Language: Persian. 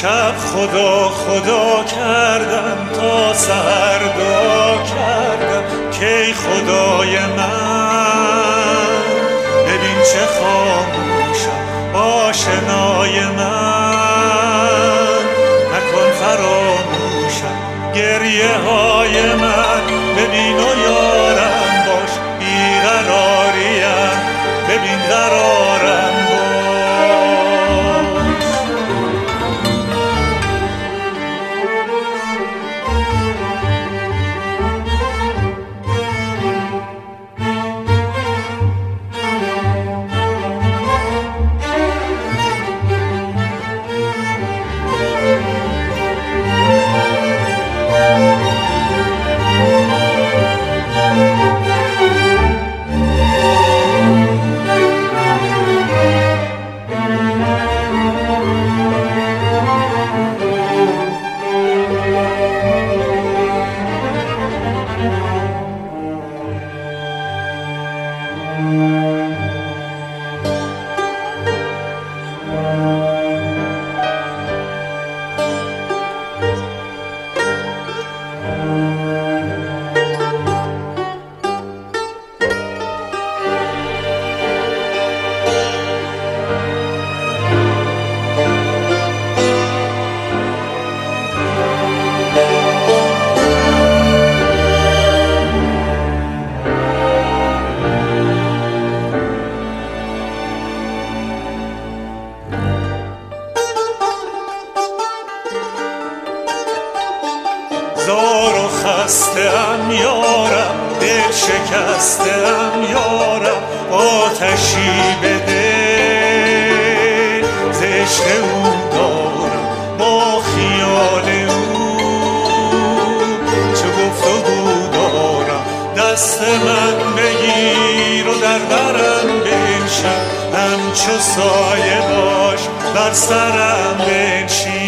شب خدا خدا کردم تا سحر دعا کردم که خدای من ببین چه خاموشم آشنای من نکن فراموشم گریه های من ببین و یارم باش بیقراریم ببین قرارم زار و خسته‌ام یارم دل شکسته‌ام یارم آتشی به دل زشت او دارم با خیال او چه گفتگو دارم دست من بگیر و در برم بنشین همچو سایه باش بر سرم بنشین